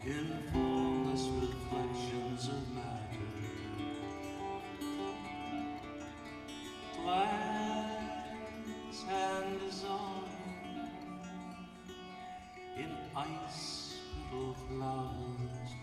in formless reflections of matter. Glass hand is on in ice petal flowers.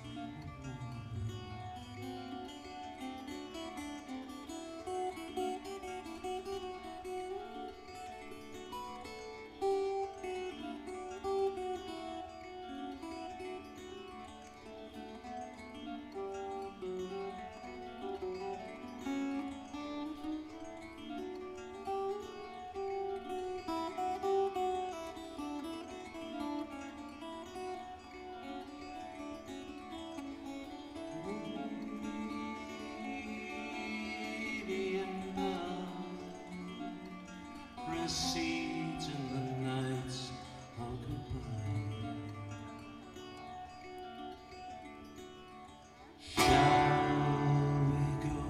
Recedes in the nights of goodbye. Shall we go?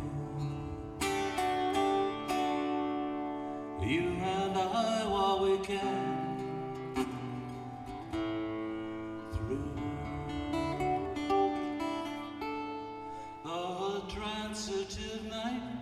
You and I, while we can, through the transitive night.